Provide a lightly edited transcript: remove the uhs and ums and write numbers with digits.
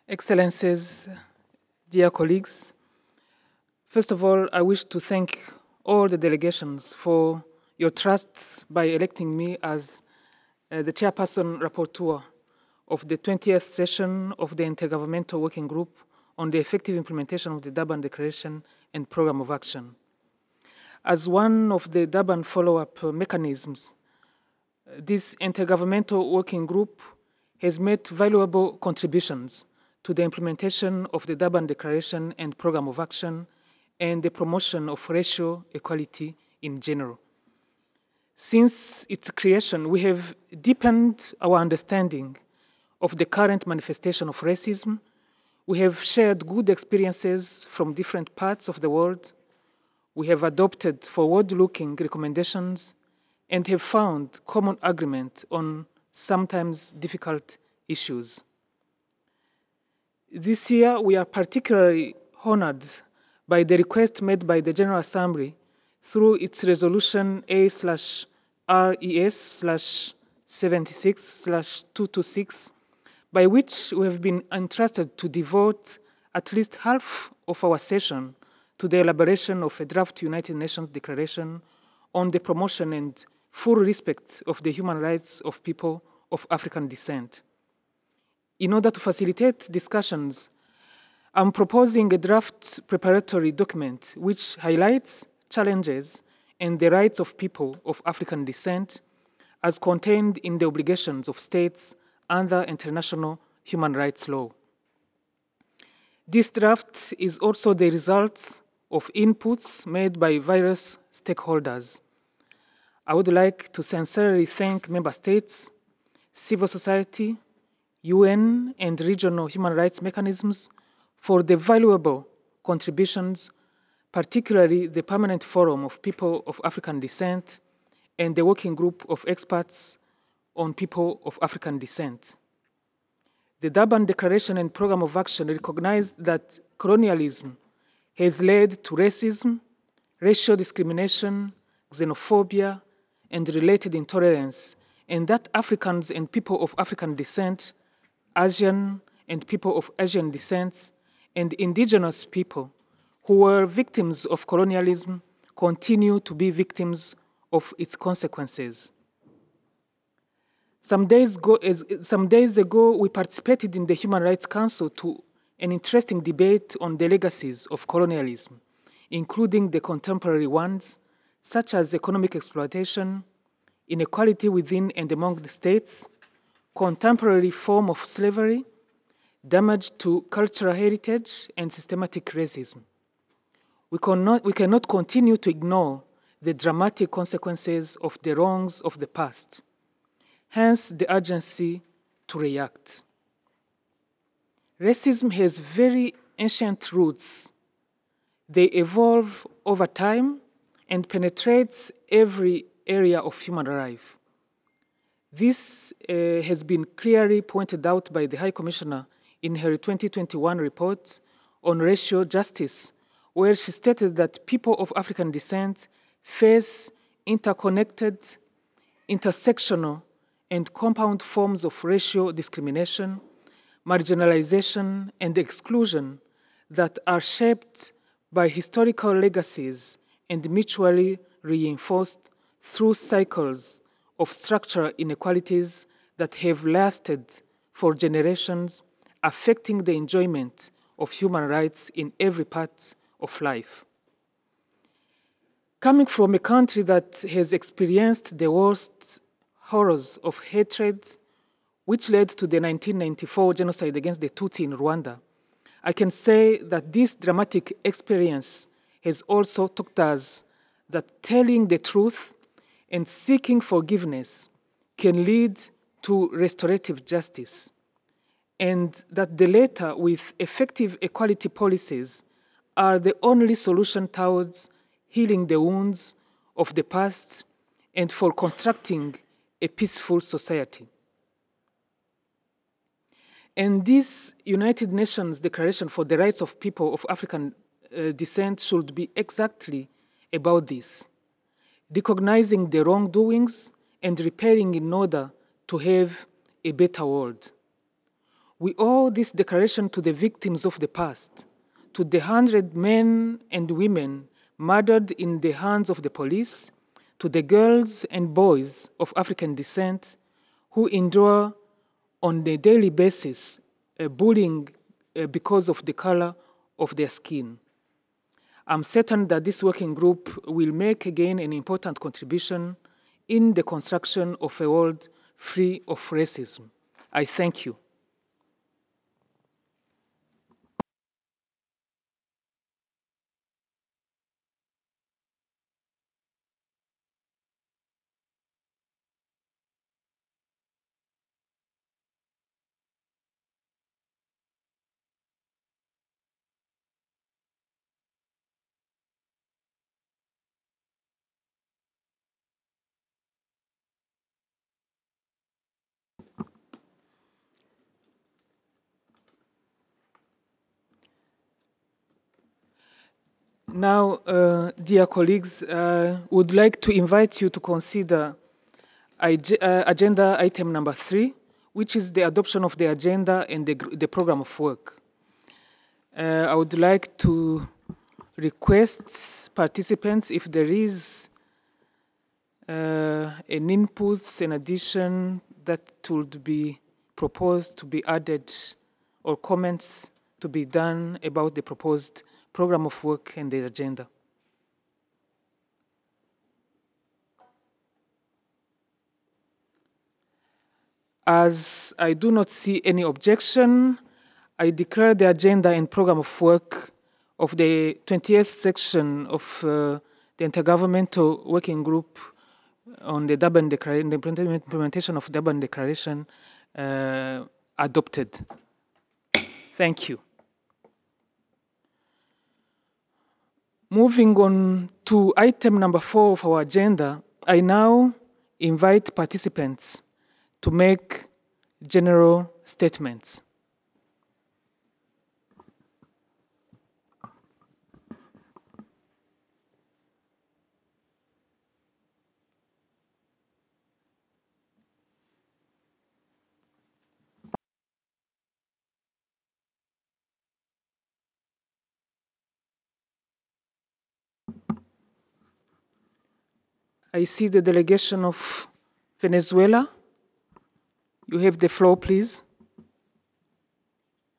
Excellencies, dear colleagues, first of all, I wish to thank all the delegations for your trust by electing me as the chairperson rapporteur of the 20th session of the Intergovernmental Working Group on the effective implementation of the Durban Declaration and Programme of Action. As one of the Durban follow-up mechanisms, this Intergovernmental Working Group has made valuable contributions to the implementation of the Durban Declaration and Programme of Action and the promotion of racial equality in general. Since its creation, we have deepened our understanding of the current manifestation of racism. We have shared good experiences from different parts of the world. We have adopted forward-looking recommendations and have found common agreement on sometimes difficult issues. This year, we are particularly honored by the request made by the General Assembly through its resolution A/RES/76/226, by which we have been entrusted to devote at least half of our session to the elaboration of a draft United Nations Declaration on the promotion and full respect of the human rights of people of African descent. In order to facilitate discussions, I'm proposing a draft preparatory document which highlights challenges and the rights of people of African descent as contained in the obligations of states under international human rights law. This draft is also the result of inputs made by various stakeholders. I would like to sincerely thank member states, civil society, UN and regional human rights mechanisms for the valuable contributions, particularly the Permanent Forum of People of African Descent and the Working Group of Experts on People of African Descent. The Durban Declaration and Programme of Action recognize that colonialism has led to racism, racial discrimination, xenophobia, and related intolerance, and that Africans and people of African descent, Asian and people of Asian descent, and indigenous people who were victims of colonialism continue to be victims of its consequences. Some days ago, we participated in the Human Rights Council to an interesting debate on the legacies of colonialism, including the contemporary ones, such as economic exploitation, inequality within and among the states, contemporary form of slavery, damage to cultural heritage, and systematic racism. We cannot continue to ignore the dramatic consequences of the wrongs of the past. Hence, the urgency to react. Racism has very ancient roots. They evolve over time and penetrates every area of human life. This has been clearly pointed out by the High Commissioner in her 2021 report on racial justice, where she stated that people of African descent face interconnected, intersectional, and compound forms of racial discrimination, marginalization, and exclusion that are shaped by historical legacies and mutually reinforced through cycles of structural inequalities that have lasted for generations, affecting the enjoyment of human rights in every part of life. Coming from a country that has experienced the worst horrors of hatred, which led to the 1994 genocide against the Tutsi in Rwanda, I can say that this dramatic experience has also taught us that telling the truth and seeking forgiveness can lead to restorative justice, and that the latter, with effective equality policies, are the only solution towards healing the wounds of the past and for constructing a peaceful society. And this United Nations Declaration for the Rights of People of African Descent should be exactly about this, recognizing the wrongdoings and repairing in order to have a better world. We owe this declaration to the victims of the past, to the 100 men and women murdered in the hands of the police, to the girls and boys of African descent who endure on a daily basis bullying because of the color of their skin. I'm certain that this working group will make again an important contribution in the construction of a world free of racism. I thank you. Now, dear colleagues, would like to invite you to consider agenda item number 3, which is the adoption of the agenda and the program of work. I would like to request participants, if there is an input, an addition that would be proposed to be added, or comments to be done about the proposed program of work and the agenda. As I do not see any objection, I declare the agenda and program of work of the 20th section of the Intergovernmental Working Group on the Durban Declaration, the implementation of Durban Declaration, adopted. Thank you. Moving on to item number 4 of our agenda, I now invite participants to make general statements. I see the delegation of Venezuela. You have the floor, please.